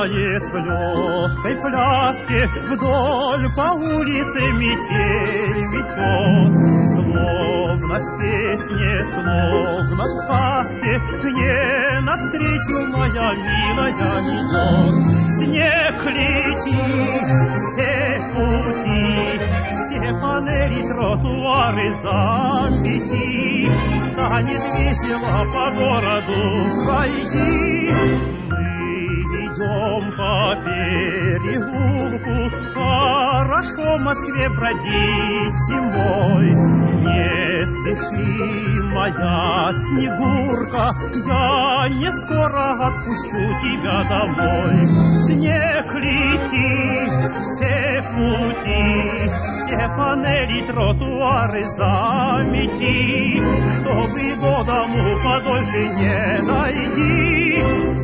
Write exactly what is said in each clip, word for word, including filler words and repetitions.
играет в легкой пляске, вдоль по улице метель метет. Словно в песне, словно в сказке, мне навстречу моя милая идет. Снег летит, все пути, все панели, тротуары замети. Станет весело по городу пройти. Мы идем по переулку, хорошо в Москве бродить зимой. Не спеши, моя Снегурка, я не скоро отпущу тебя домой. Снег летит, все пути, все панели, тротуары замети, чтобы до дому подольше не дойти.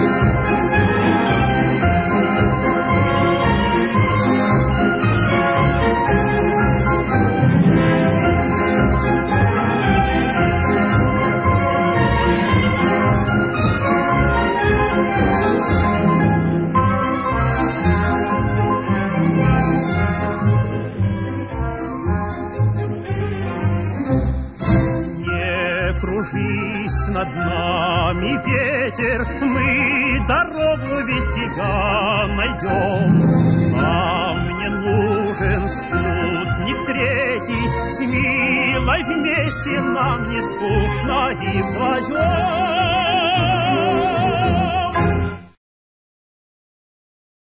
Кружись над нами, ветер, мы дорогу без тебя найдем. Нам не нужен спутник третий, с милой вместе нам не скучно и вдвоем.